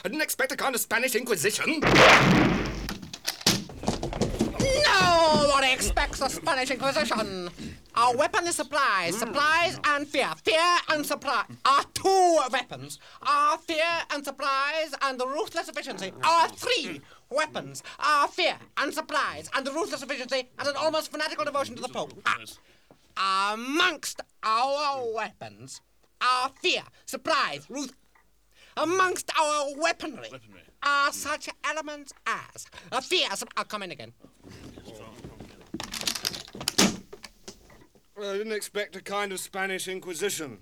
I didn't expect a kind of Spanish Inquisition. Nobody expects the Spanish Inquisition. Our weapon is supplies. Supplies and fear. Fear and supply are two weapons. Our fear and supplies and the ruthless efficiency are three weapons. Our fear and supplies and the ruthless efficiency and an almost fanatical devotion to the Pope. Amongst our weapons, our fear, supplies, amongst our weaponry are such elements as fear. I'll come in again. I didn't expect a kind of Spanish Inquisition.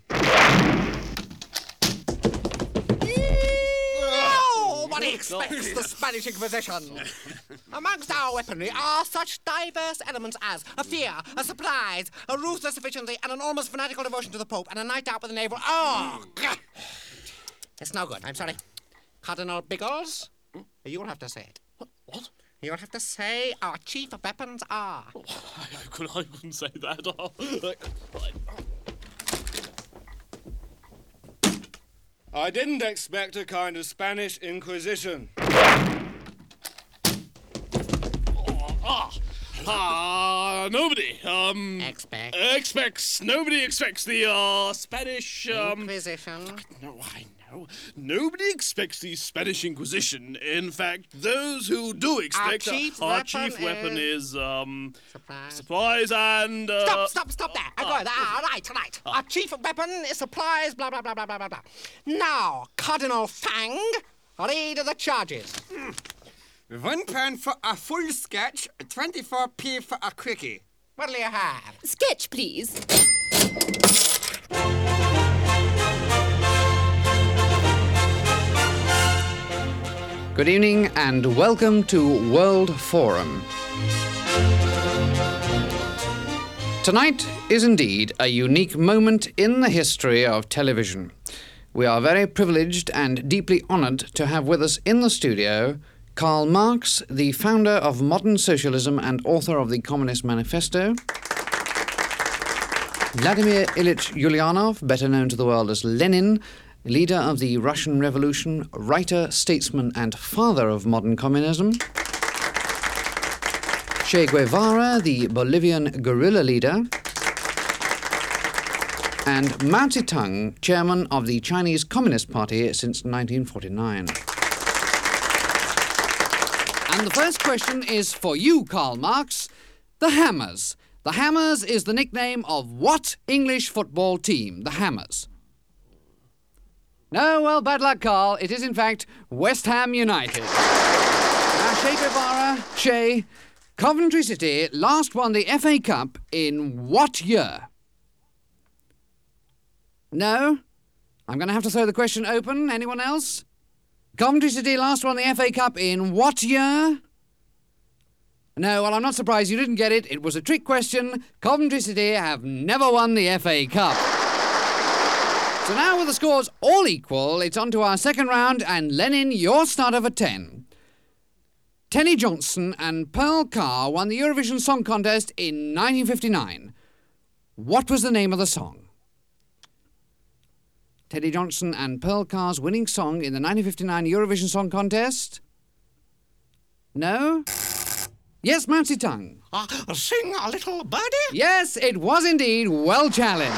Nobody expects the Spanish Inquisition. Amongst our weaponry are such diverse elements as a fear, a supplies, a ruthless efficiency, and an almost fanatical devotion to the Pope, and a night out with the naval. Oh, it's no good. I'm sorry. Cardinal Biggles, you'll have to say it. What? You'll have to say our chief weapons are. I couldn't say that. I didn't expect a kind of Spanish Inquisition. Nobody Expect. Nobody expects the Spanish Inquisition. No, I know. Nobody expects the Spanish Inquisition. In fact, those who do expect our chief weapon is Supplies. supplies and Stop there. Right. Our chief weapon is supplies, blah, blah, blah, blah, blah, blah, blah. Now, Cardinal Fang, read the charges. £1 for a full sketch, 24p for a quickie. What'll you have? Sketch, please. Good evening and welcome to World Forum. Tonight is indeed a unique moment in the history of television. We are very privileged and deeply honoured to have with us in the studio Karl Marx, the founder of modern socialism and author of the Communist Manifesto, Vladimir Ilyich Ulyanov, better known to the world as Lenin, leader of the Russian Revolution, writer, statesman, and father of modern communism, Che Guevara, the Bolivian guerrilla leader, and Mao Zedong, chairman of the Chinese Communist Party since 1949. And the first question is for you, Karl Marx. The Hammers. The Hammers is the nickname of what English football team? The Hammers. No, well, bad luck, Karl. It is, in fact, West Ham United. Now, Che Guevara, Che, Coventry City last won the FA Cup in what year? No? I'm going to have to throw the question open. Anyone else? Coventry City last won the FA Cup in what year? No, well, I'm not surprised you didn't get it. It was a trick question. Coventry City have never won the FA Cup. So now with the scores all equal, it's on to our second round, and Lenin, your starter for 10. Tenny Johnson and Pearl Carr won the Eurovision Song Contest in 1959. What was the name of the song? Teddy Johnson and Pearl Carr's winning song in the 1959 Eurovision Song Contest? No? Yes, Mao Zedong. Sing a little birdie? Yes, it was indeed. Well challenged.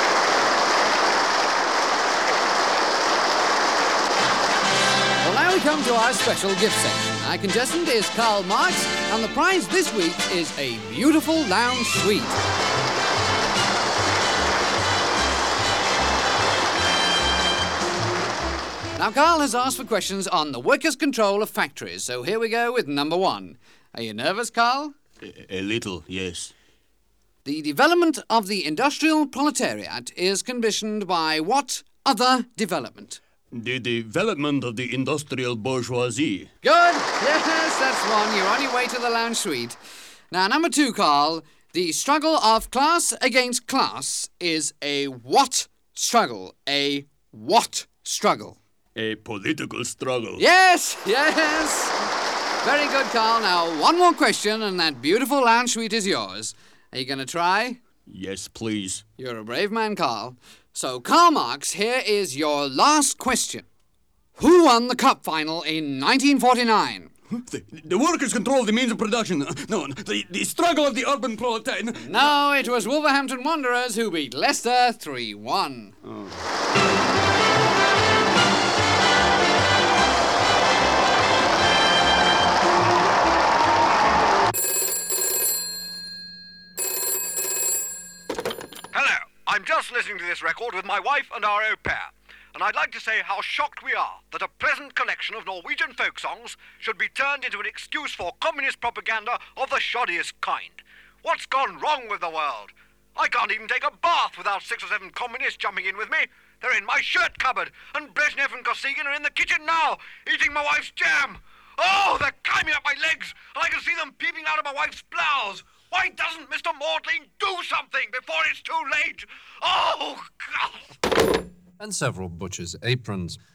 Well, now we come to our special gift section. Our contestant is Karl Marx, and the prize this week is a beautiful lounge suite. Now, Karl has asked for questions on the workers' control of factories, so here we go with number 1. Are you nervous, Karl? A little, yes. The development of the industrial proletariat is conditioned by what other development? The development of the industrial bourgeoisie. Good! Yes, that's one. You're on your way to the lounge suite. Now, number 2, Karl. The struggle of class against class is a what struggle? A what struggle? A political struggle. Yes! Very good, Karl. Now, one more question, and that beautiful lounge suite is yours. Are you going to try? Yes, please. You're a brave man, Karl. So, Karl Marx, here is your last question. Who won the cup final in 1949? The workers control the means of production. No, the struggle of the urban proletariat. No, it was Wolverhampton Wanderers who beat Leicester 3-1. Hello, I'm just listening to this record with my wife and our au pair. And I'd like to say how shocked we are that a present collection of Norwegian folk songs should be turned into an excuse for communist propaganda of the shoddiest kind. What's gone wrong with the world? I can't even take a bath without 6 or 7 communists jumping in with me. They're in my shirt cupboard, and Brezhnev and Kosygin are in the kitchen now, eating my wife's jam. Oh, they're climbing up my legs, and I can see them peeping out of my wife's blouse. Why doesn't Mr. Maudlin do something before it's too late? Oh, God! And several butchers' aprons.